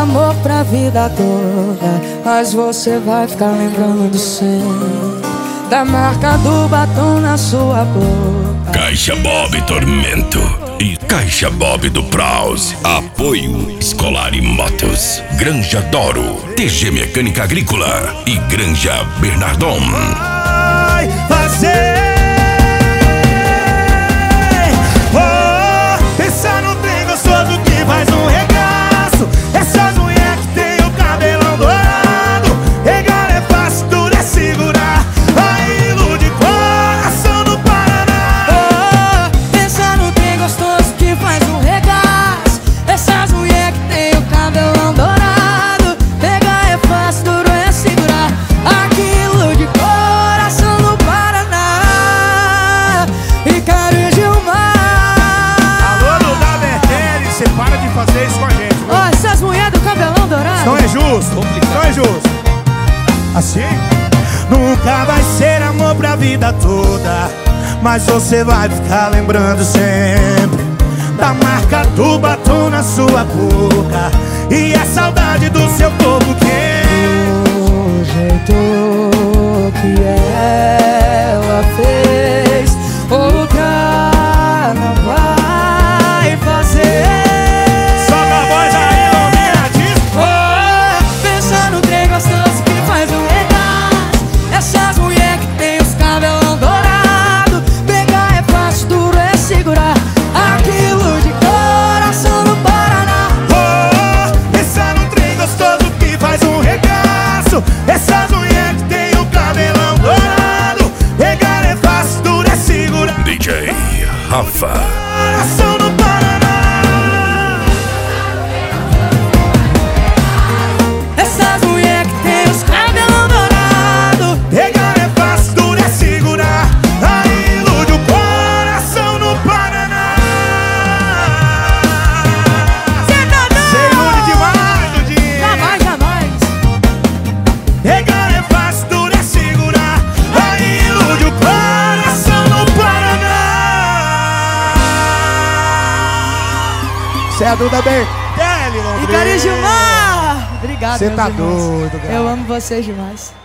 amor pra vida toda, mas você vai ficar lembrando sempre da marca do batom na sua boca. Caixa Bob Tormento e Caixa Bob do Praus. Apoio Escolar e Motos, Granja Doro, TG Mecânica Agrícola e Granja Bernardon. Vai fazer pensar no trem gostoso que faz um regaço. Essas mulheres que tem o cabelão dourado, regar é fácil, tudo é segurar. Aí ilude coração do Paraná. Pensar no trem gostoso que faz um regaço. Essas mulheres que tem o cabelão dourado, pegar é fácil, duro é segurar. Aquilo de coração do Paraná e Carinho Gilmar. Alô, do da Bertelli, você para de fazer isso com a gente, viu? Ó, essas mulheres do cabelão dourado. Não é justo, não é justo. Assim? Nunca vai ser amor pra vida toda, mas você vai ficar lembrando sempre da marca do batom na sua boca e a saudade do seu corpo quente. O jeito que ela fez, outra não vai fazer. Solta a voz aí, Lominha, diz. Pensa no trem gostoso que faz um regaço. Essas mulheres que tem os cabelão dourado, pegar é fácil, duro é segurar. Aquilo de coração no Paraná. Pensar no trem gostoso que faz um regaço. Essas mulheres que tem o cabelão dourado, pegar é fácil, duro é segurar. DJ Rafa. Coração no Paraná. Essas mulheres que tem os cabelão dourado, Pegar é fácil, duro é segurar. Aí ilude o coração no Paraná. cê tá doido? Cê ilude demais, Dudinho. Jamais, jamais. Pegar é fácil, duro é segurar. Aí ilude o coração no Paraná. Cê é a Duda Bertelli, E Carinho Gilmar. Obrigado, Cê meus tá irmãos. doido, cara. Eu amo vocês demais.